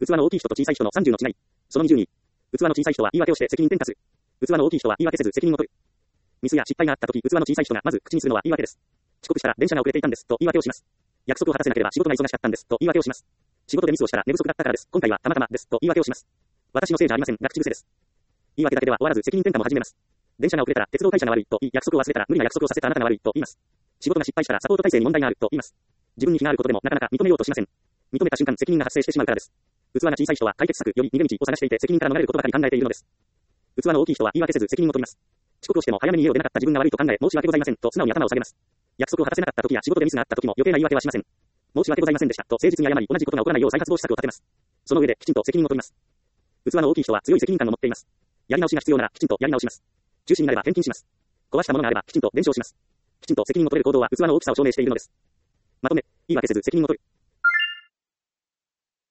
器の大きい人と小さい人の30の違い。その20に、器の小さい人は言い訳をして責任転嫁す。器の大きい人は言い訳せず責任を取る。ミスや失敗があったとき、器の小さい人がまず口にするのは言い訳です。遅刻したら電車が遅れていたんですと言い訳をします。約束を果たせなければ仕事が忙しかったんですと言い訳をします。仕事でミスをしたら寝不足だったからです。今回はたまたまですと言い訳をします。私のせいじゃありませんが口癖です。言い訳だけでは終わらず責任転嫁も始めます。電車が遅れたら鉄道会社が悪いと言い、約束を忘れたら無理な約束をさせたあなたが悪いと言います。仕事が失敗したらサポート体制に問題があると言います。自分に非があることでもなかなか認めようとしません。認めた瞬間責任が発生してしまうからです。器が小さい人は解決策より逃げ道を探していて責任から逃れることばかり考えているのです。器の大きい人は言い訳せず責任を取ります。遅刻をしても早めに家を出なかった自分が悪いと考え申し訳ございませんと素直に頭を下げます。約束を果たせなかった時や仕事でミスがあった時も余計な言い訳はしません。申し訳ございませんでしたと誠実に謝り同じことが起こらないよう再発防止策を立てます。その上できちんと責任を取ります。器の大きい人は強い責任感を持っています。やり直しが必要ならきちんとやり直します。中止になれば返金します。壊したものがあればきちんと弁償します。きちんと責任を取れる行動は器の大きさを証明しているのです。まとめ、言い訳せず責任を取る。